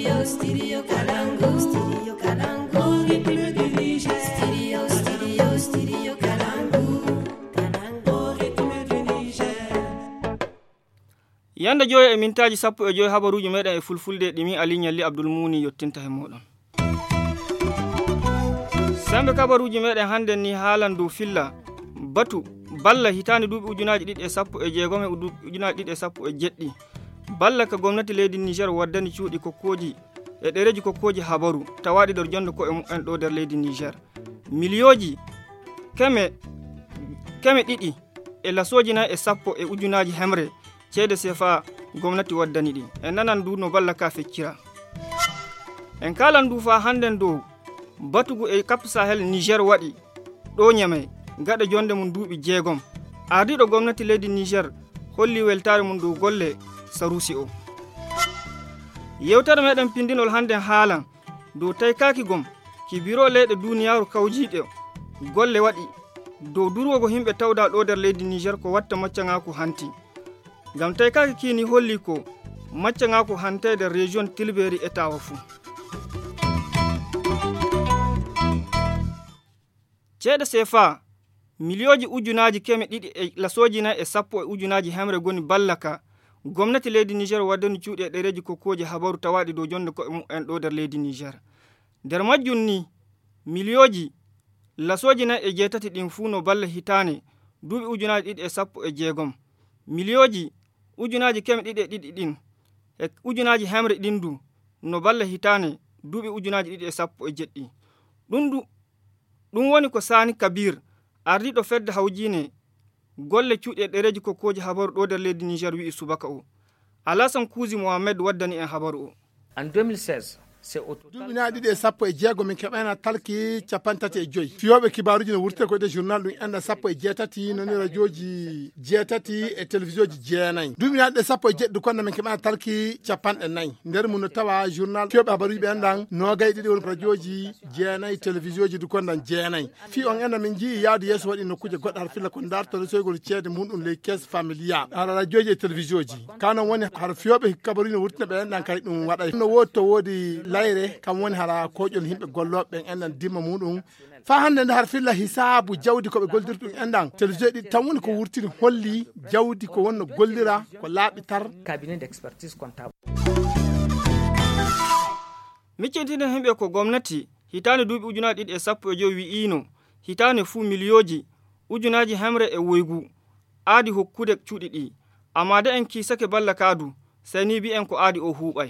Studio Kalangu. Studio Kalangu. Rythme du Niger. Studio Kalangu. Kalangu. Rythme du Niger. Yanda joyo e mintaji sappo e joyi habaruji meɗen e fulfulde ɗimi Ali Nyalli Abdul Muni yottinta he moɗon. Sembe kabaruji meɗen hande ni haalan dow filla batu balla hitande duuɓi ujunaji ɗiɗi e sappo e jeegom e ujunaji ɗiɗi e sappo e jeɗɗi balla ka gomnati leydi Niger waddani cuuɗi kokkoji e ɗereji kokkoji habaru tawaɗi ɗor jonde ko e mu'en ɗo nder leydi Niger milioji keme ɗiɗi e lasoji nayi e sappo e ujunaji hemre ceede CFA gomnati waddani ɗi en nanan du no balla ka feccira en kalan du fa handen dow batugu e Cap Sahel Niger waɗi ɗo nyame gaɗa jonde mum duuɓi jeegom ardiɗo gomnati leydi Niger holli weltare mum dow golle sarusi o yewtere meɗen pindinol handen haalan dow taykaki gom ki biro leyɗe duniyaru kawjiɗe golle waɗi dow durwogo himɓe tawda ɗo nder leydi Niger ko watta maccagaku hanti ngam taykaki kini holli ko maccagaku hantede région Tilberi e Tawa fuu ceede CFA milioji ujunaji keme ɗiɗi e lasoji nayi e sappo e ujunaji hemre goni ballaka gomnati leydi Niger waddani cuuɗi e ɗereji kokkoji habaru tawaɗi dow jonde ko en ɗo nder leydi Niger nder majjum ni milioji lasoji nayi e jeetati ɗin fuu no balla hitane duuɓi ujunaji ɗiɗi e sappo e jeegom milioji ujunaji keme ɗiɗi e ɗiɗi ɗin e ujunaji hemre ɗin du no balla hitane duuɓi ujunaji ɗiɗi e sappo e jeɗɗi ɗum woni ko Sani Kabir ardiɗo fedde hawjine golle cuuɗi e ɗereji kokkoji habaru ɗo nder leydi Niger wi'i subaka o Alassane Kouzi Mohamed waddani en habaru o en 2016 duuɓi ɗiɗi e sappo e jeego min keɓena talki capantati e joyi fiyoɓe kibaruji no wurte koyde journal ɗum enda sappo e jeetati noni radioji jeetati e télévision ji jeenayyi duuɓi ɗiɗi sappo e jeɗɗi konno min keɓena talki capanɗe nayyi nder mum no tawa journal fiyoɓe habaruji ɓe endan nogay ɗiɗi woni radioji jeenayyi télévision ji du kondan jeenayyi fi on enda min jii yaadu yeeso waɗi nokkuje goɗɗe har filla ko dartode soygol ceede muɗum ley caisse familial ara radioji e télévision ji kanon woni har fiyoɓe kabaruji no wurtina ɓe endan kadi ɗum waɗay no woodi to woodi layre kam woni hara koƴol himɓe golloɓe ɓen endan dimma muɗum fa hande nde har filla hisabu jawdi koɓe goldirta ɗum endan télévision ɗi tan woni ko wurtini holli jawdi ko wonno gollira ko laaɓi tar cabinet d'expertise comptable miccintinen himɓe ko gomnati hitande duuɓi ujunaji ɗiɗi e sappo e joyi wi'ino hitande fuu milioji ujunaji hemre e woygu aadi hokkude cuuɗi ɗi amma de en kiisake balla kaadu sani bi en ko aadi o huuɓay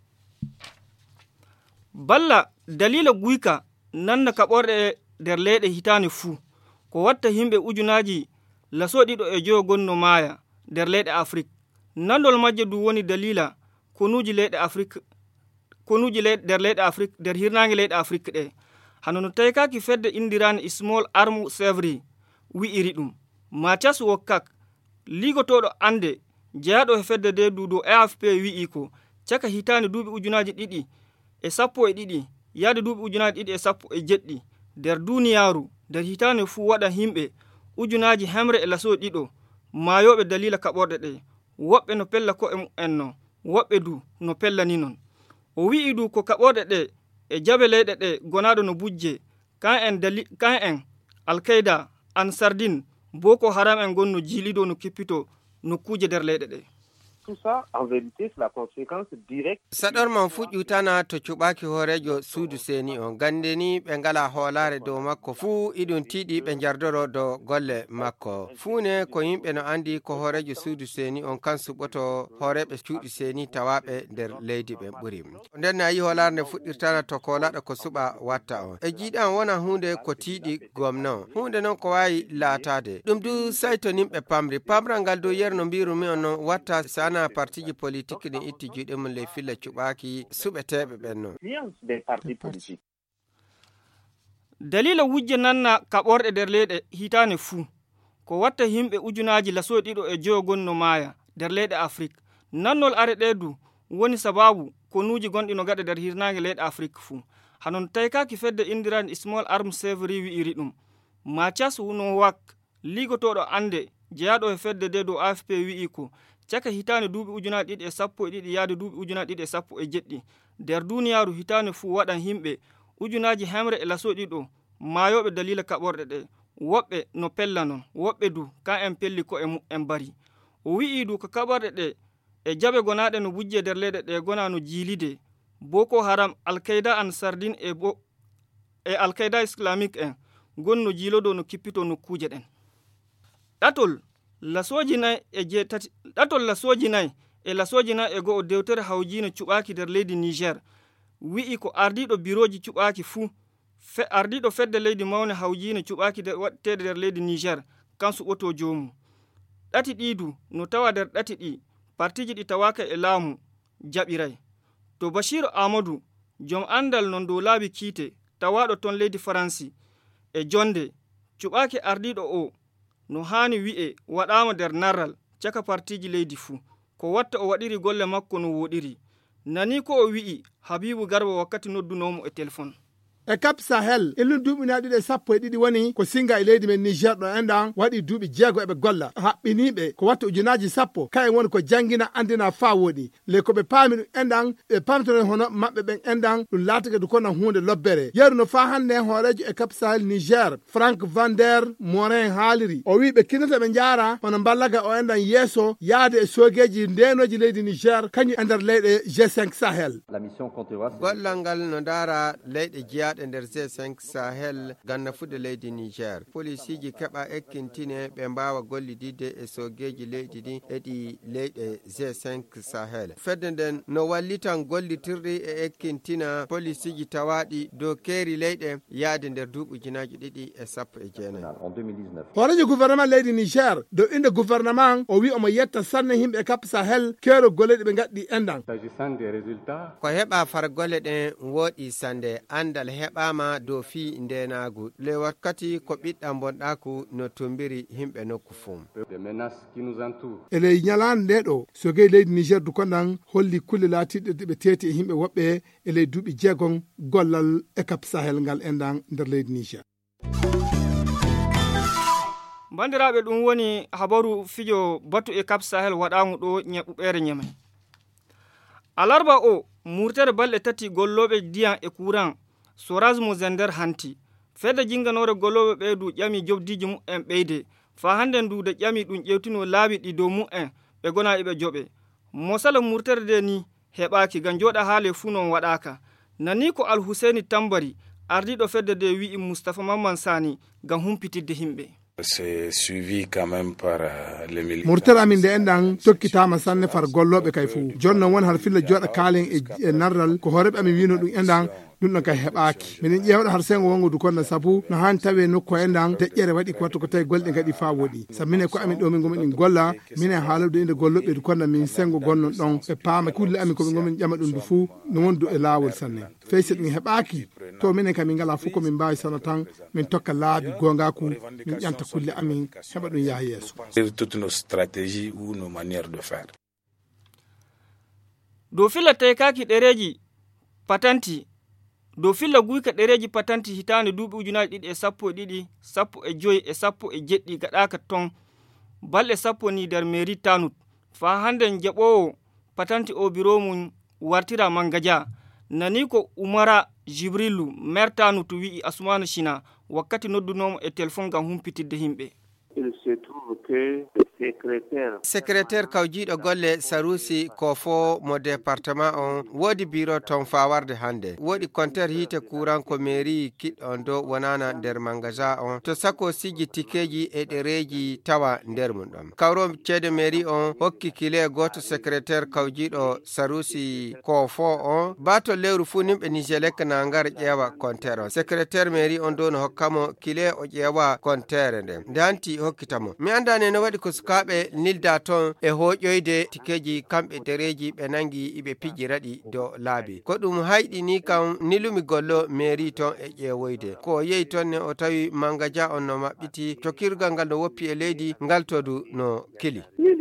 balla dalila guyka nanna kaɓorɗe e nder leyɗe hitane fuu ko watta himɓe ujunaji lasoɗiɗo e joyo gonno maaya nder leyɗe Afrique nandol majje du woni dalila konuji leyɗe Afrique nder leyɗe Afrique nder hirnange leyɗe Afrique ɗe hano no taykaki fedde indirani Small Arm Sevry wi'iri ɗum Mathias Wokkak ligotoɗo ande jeyaɗo e fedde de du do AFP wi'i ko caka hitane duuɓi ujunaji ɗiɗi e sappo e ɗiɗi yaade duuɓi ujunaji ɗiɗi e sappo e jeɗɗi nder duniyaru nder hitane fuu waɗa himɓe ujunaji hemre e lasoji ɗiɗo maayoɓe dalila kaɓorɗe ɗe woɓɓe no pella ko e mu'en non woɓɓe du no pellani non o wi'i du ko kaɓorɗe ɗe e jabe leyɗe ɗe gonaɗo no bujje kan en Al-Qaida Ansardine Boko Haram en gonno jilido no kippito nokkuje nder leyɗe ɗe tout ça, en vérité, c'est la conséquence directe. Saɗorman fuƴƴutana to cuɓaki hoorejo suudu seeni on gande ni ɓe ngala hoolare dow makko fuu iɗum tiiɗi ɓe jardoro dow golle makko fuune ko yimɓe no andi ko hoorejo suudu seeni on kan suɓoto hooreɓe cuuɗi seeni tawaɓe nder leydi ɓe ɓuri nden a yi hoolare nde fuɗɗirtana to kolaɗo ko suɓa watta on e jiiɗan wona hunde ko tiiɗi gomnon hunde noon ko wawi laatade ɗum du sayto nimɓe pamral ngal dow yerno mbirumi on noon watta sana partiji politique ɗin itti juuɗe mum ley filla cuɓaki suɓeteɓe ɓen noon dalila wujje nanna kaɓorɗe nder leyɗe hitane fuu ko watta himɓe ujunaji lasoɗi ɗiɗo e joyogon no maaya nder leyɗe Afrique nannol are ɗedu woni sababu konuji gonɗi no gaɗa nder hirnage leyɗe Afrique fuu hanon taykaki fedde indirani Small Arm Sevry wi'iri ɗum Mathias Wokkak ligotoɗo ande jeyaɗo e fedde de dow AFP wi'i ko caka hitande duuɓi ujunaje ɗiɗi e sappo e ɗiɗi yaade duuɓi ujunaje ɗiɗi e sappo e jeɗɗi nder duniyaaru hitande fuu waɗan himɓe ujunaji hemre e lasoɗi ɗo maayoɓe dalila kaɓorɗe ɗe woɓɓe no pella non woɓɓe du ka en pelli ko e mu'en bari o wi'i du ko kaɓorɗe ɗe e jaɓe gonaɗe no bujje nder leyɗe ɗe gona no jiilide boko haram alkaida an sardine e alkaida islamique en gonno jiilodo no kippito nokkuje ɗen ɗatol lasoji nayi e lasoji nayi e go'o dewtere hawjino cuɓaki nder leydi niger wi'i ko ardiɗo biroji cuɓaki fuu ardiɗo fedde leydi mawne hawjino cuɓaki waɗtede nder leydi niger kan suɓoto jomum ɗati ɗidu no tawa nder ɗati ɗi partiji ɗi tawaka e laamu jaɓiray to bashiru amadou joom andal non dow laabi kiite tawaɗo ton leydi faransi e jonde cuɓaki ardiɗo o no hani wi'e waɗama nder narral caka partiji leydi fuu ko watta o waɗiri golle makko no woɗiri nani ko o wi'i habibu garba wakkati noddunomo e téléphone e cap sahel illum duuɓinaɗiɗi e sappo e ɗiɗi woni ko singa e leydi men niger ɗo enɗan waɗi duuɓi jeego eɓe golla haɓɓiniɓe ko watta ujunaji sappo kayen woni ko janggina andina fa woɗi le koɓe paami ɗum enɗan ɓe pamtone hono maɓɓe ɓen enɗan ɗum laatake du kono hunde lobbere yeru no fa hande hoorejo e cap sahel niger frank vander morin haaliri o wi ɓe kinata ɓe jaara hono ballaga o enɗan yeeso yaade e sogeji ndenoji leydi niger kañum e nder leyɗe G5 sahel gollal ngal no dara leyɗe jeeyaɗe nder G5 sahel ganna fuɗe leydi niger polisiji keɓa ekkintine ɓe mbawa gollidide e sogeji leydi ɗi eɗi leyɗe G5 sahel fedde nden no wallitan gollitirɗi e ekkintina polisiji tawaɗi dow keeri leyɗe yaade nder duuɓi ujunaji ɗiɗi e sappo e jeenayi horejo gouvernement leydi niger dow inde gouvernement o wi omo yetta sanne himɓe cap sahel keero golleɗi ɓe gadɗi enɗan ko heɓa far golle ɗen woɗi sande andal heɓama dow fi ndenagu le wakkati ko ɓiɗɗa bonɗaku no tombiri himɓe nokku fuu e ley ñalande nde ɗo sogey leydi niger du konɗan holli kulle laatiɗe ɓe teeti e himɓe woɓɓe e ley duuɓi jeegon gollal e cap sahel ngal enɗan nder leydi niger bandiraɓe ɗum woni habaru fijo batu e cap sahel waɗamu ɗo ñeɓɓuɓere ñamay alarba o murtere balɗe tati golloɓe diyan e courant sorage mo zender hanti fedde jinganore golloɓe ɓeydu ƴami jobdiji mu'en ɓeyde fa hande ndude ƴami ɗum ƴewtino laabi ɗi dow mu'en ɓe gona eɓe joɓe mosala murtere de ni heɓaki gam joɗa haale fuu non waɗaka nani ko alhuseini tambari ardiɗo fedde de wi'i moustapha mamman sani gam humpitidde himɓe c'est suivi quand même par les militaires murtere amin nde enɗan tokkitama sanne far golloɓe kay fuu jonnon won har filla joɗa kaalen e narral ko horeɓe amin wino ɗum enɗan ɗum ɗon kay heɓaki minen ƴewɗo har sengo wongo du konno saabu no hani tawi nokku enɗan deƴƴere waɗi ko watta ko tawi golɗe gaɗi fa woɗi saabu minen ko amin ɗo min gomin ɗin golla minen haalaɗo inde golloɓe du konno min sengo gonnon ɗon ɓe paama kulle amin komin gomin ƴama ɗum du fuu no wondu e laawol sanne feysi ɗum heɓaki to minen kam min ngala fof komin mbawi sono tan min tokka laabi gongaku min ƴanta kulle amin heɓa ɗum yaha yeeso toutes nos stratégies ou nos manières de faire dow filla taykaki ɗereji patanti dow filla guyka ɗereji patanti hitande duuɓi ujunaji ɗiɗi e sappo e ɗiɗi sappo e joyi e sappo e jeɗɗi gaɗaka ton balɗe sappo ni nder mairie tanut fa hande jaɓowo patanti o biro mum wartira mangadia nani ko umara jibrilu maire tanut wi'i asumana china wakkati noddunomo e téléphone gam humpitidde himɓe il se trouve que secrétaire kawjiɗo golle sarusi ko fo mo département on woodi bureau ton fawarde hande woodi compteur hiite courant ko mairie kiɗɗon dow wonana nder magasin on to sako siji tikeji e ɗereji tawa nder mum ɗon kawro ceede mairie on hokki kile goto secrétaire kawjiɗo sarusi ko fo on bato lewru fu nimɓe nigelek na ngar ƴeewa compteur on secrétaire mairie on dow no hokkamo kile o ƴeewa compteur nde nde hanti hokkitamo mi andane no waɗi ko sukaɓe nilda ton e hoƴoyde tikeji kamɓe dereji ɓe nangi iɓe pijiraɗi dow laabi ko ɗum hayɗi ni kam nilumi gollo mairie ton e ƴeewoyde ko yehi ton ne o tawi mangadia on no maɓɓiti tokkirgal ngal no woppi e leydi ngal todu no kili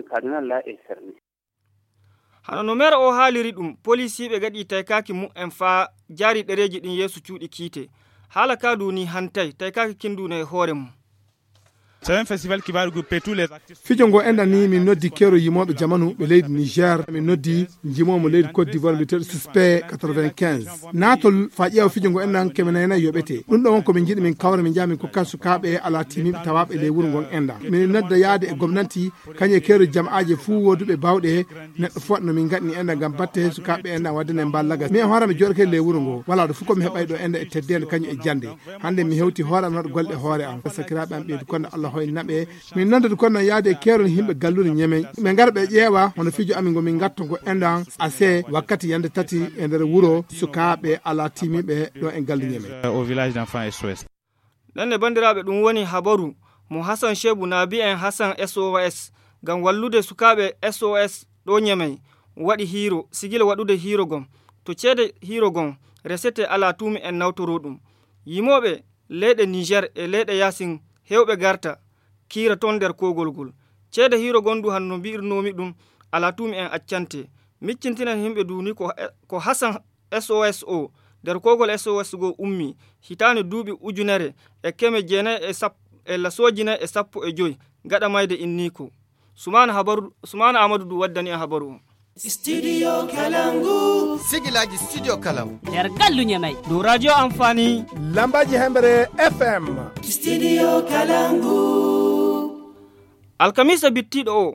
hano no maire o haaliri ɗum policiɓe gaɗi taykaki mu'en fa jaari ɗereji ɗin yeeso cuuɗi kiite haala ka duni hantay taykaki kinduna e hoore mum C'est un festival qui va regrouper tous les artistes. Fijongo enda ni min noddi kero yimoɓe jamanu ɓe leydi Niger, min noddi jimomo leydi Côte d'Ivoire biteɗo Suspect 95. Natol fa ƴeewa fijongo endan kemenayna yoɓete. Ɗum ɗo won komin jiiɗi min kawra min jamin kokkan sukaɓe ala timiɓe tawaɓe ley wuro ngon enda. Min nodda yaade e gomnati kañe kero jam'aji fuu woduɓe bawɗe neɗɗo fo no min gaɗni enda ngam batte sukaɓe enda waddane ballaga. Min hoorami joɗake ley wuro ngo wala ɗo fof komi heɓay ɗo enda e teddede kañum e jande. Hande mi hewti hoore am waɗa golɗe hoore am. Sakiraɓe am ɓeydu kono Allah hoyni naɓe. Min noddude kono yaade e kero himɓe gallude ñeme. Ɓe ngara ɓe ƴeewa hono fijo amin ngo min gatto ngo endan ase wakkati yande tati e nder wuro sukaɓe ala timiɓe ɗo en gallu ñeme. Au village d'enfants SOS. Nande bandiraɓe ɗum woni habaru mo Hassan Shebu Nabi en Hassan SOS gam wallude sukaɓe SOS ɗo ñemey waɗi hiro sigila waɗude hiro gom to ceede hiro gon resete ala tumi en nawtoro ɗum yimoɓe leyɗe Niger e leyɗe Yasin hewɓe garta kira ton nder kogol gol ceede hiro gon du hanno mbirnomi ɗum ala tumi en accante miccintinan himɓe duni ko Hassan SOS o nder kogol SOS go ummi hitani duuɓi ujunere e keme jeenayi e lasojina e sappo e joyi gaɗa mayde inniko Sumana Amadou du waddani en habaru o. Studio Kalangu. Sigilaji Studio Kalangu. nder gallu ñamay. Do radio amfani. Lambaji Hembere FM. Studio Kalangu. Alkamisa bittiɗo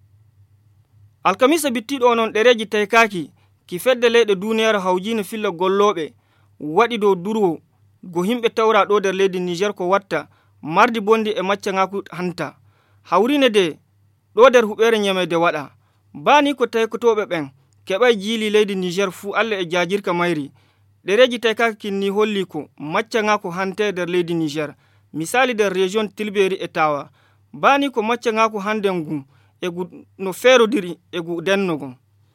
o non ɗereji taykaki ki fedde leyɗe duniyaaru hawjino filla golloɓe waɗi dow durwo go himɓe tawra ɗo nder leydi Niger ko watta mardi bondi e maccangaku hanta hawrine de ɗo nder huɓere ñamede waɗa bani ko taykotoɓe ɓen keɓay jiili leydi Niger fuu Allah e jajirka mayri ɗereji taykaki kinni holli ko maccangaku hante nder leydi Niger misali nder région Tilberi e Tawa bani ko maccangaku handen gu e gu no ferodiri e gu dennogon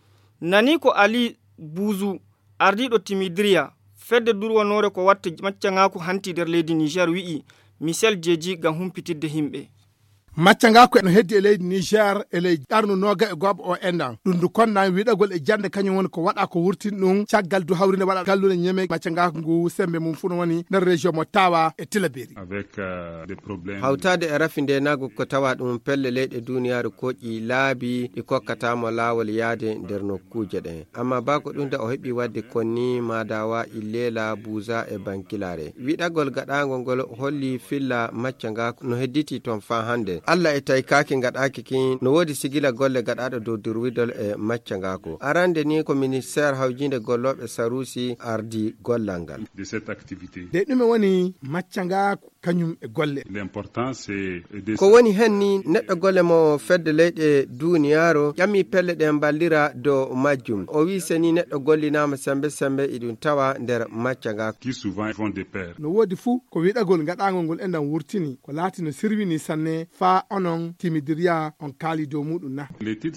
nani ko Ali Buzu ardiɗo Timidria fedde durwanore ko watta maccangaku hanti nder leydi Niger wi'i Michel Jeji gam humpitidde himɓe maccangako eno heddi e leydi Niger e ley arnu noga e goɓa o endan ɗum du konnami wiɗagol e jande kañum woni ko waɗa ko wurtin ɗum caggal du hawrinde waɗa gallude ñeme maccangako ngu sembe mum fu no woni nder région mo Tawa e Tilaberi avec des problèmes hawtade e rafinde nago ko tawa ɗum pelle leyɗe duniyaru koƴƴi laabi ɗi kokkatamo lawol yaade nder nokkuje ɗen amma bako ɗum da o heɓi wadde konni Madawa Illela Buza e Bankilare wiɗagol gaɗagol ngol holli filla maccangako no hedditi toon fa hande Allah e taykaki gaɗaki kin no wodi sigila golle gaɗaɗo dow durwidol e maccangako arande ni ko ministére hawjinde golloɓe Sarusi ardi gollal ngal de cette activité de ɗume woni maccangako kañum e golle l'important c'est ko woni hen ni neɗɗo golle mo fedde leyɗe duniyaro ƴammi pelle ɗe ballira dow majjum o wi seni neɗɗo gollinama sembe sembe iɗum tawa nder maccangako qui souvent vont de pair no wodi fuu ko wiɗagol gaɗagol ngol endan wurtini ko laati no sirwini sanne fa onon Timidria on kaali dow muɗum na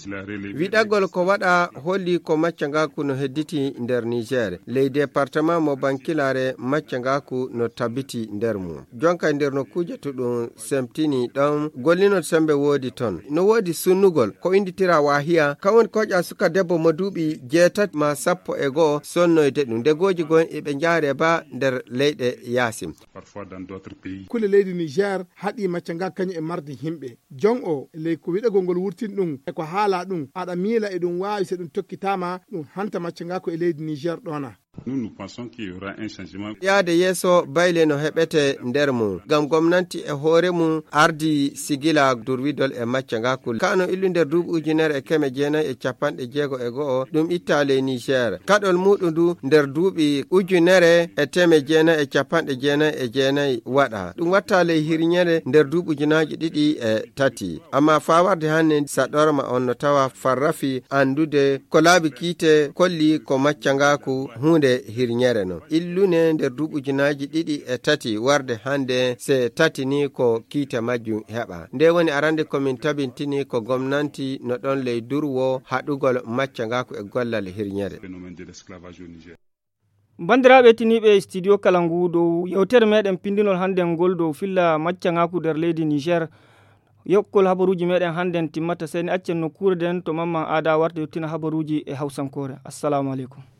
wiɗagol ko waɗa holli ko maccangako no hedditi nder Niger ley département mo Bankilare maccangako no tabiti nder mum jonka nder nokkuje to ɗum semtini ɗon gollino sembe woodi ton no woodi sunnugol ko inditira wahiya kawon koƴa suka debbo mo duuɓi 6 ma 11 sonnoyde ɗum ndegoji gon eɓe jaare ba nder leyɗe Yasim parfois dans d'autres pays kule leydi Niger haɗi maccangako kañum e mardi himɓe jon o ley ko wiɗagol ngol wurtin ɗum e ko haala ɗum aɗa miila e ɗum wawi se ɗum tokkitama ɗum hanta maccangako e leydi Niger ɗona nous pensons qu'il y aura un changement yaade yeeso bayle no heɓete nder mum gam gomnanti e hoore mum ardi sigila durwidol e maccangako kano illu nder duuɓi ujunere e keme jeenayi e capanɗe jeego e go'o ɗum itta ley Niger kaɗol muɗum du nder duuɓi ujunere e teme jeenayi e capanɗe jeenayi e jeenayi waɗa ɗum watta ley hirñere nder duuɓi ujunaji 2 amma fa warde hannde saɗorma on no tawa farrafi andude ko laabi kiite kolli ko maccangako hunde hirñere no illune nder duuɓujunaji 2 warde hande se tati ni ko kiite majjum heɓa nde woni arande komin tabintini ko gomnanti no ɗon ley durwo haɗugol maccangako e gollal hirñere bandiraɓe tiniɓe studio Kalangu dow yewtere meɗen pindinol hande ngol dow filla maccangako nder leydi Niger yokkol habaruji meɗen handen timmata seni accen nokkure den to mamman Ada warta yettina habaruji e hawsankore assalamu aleykum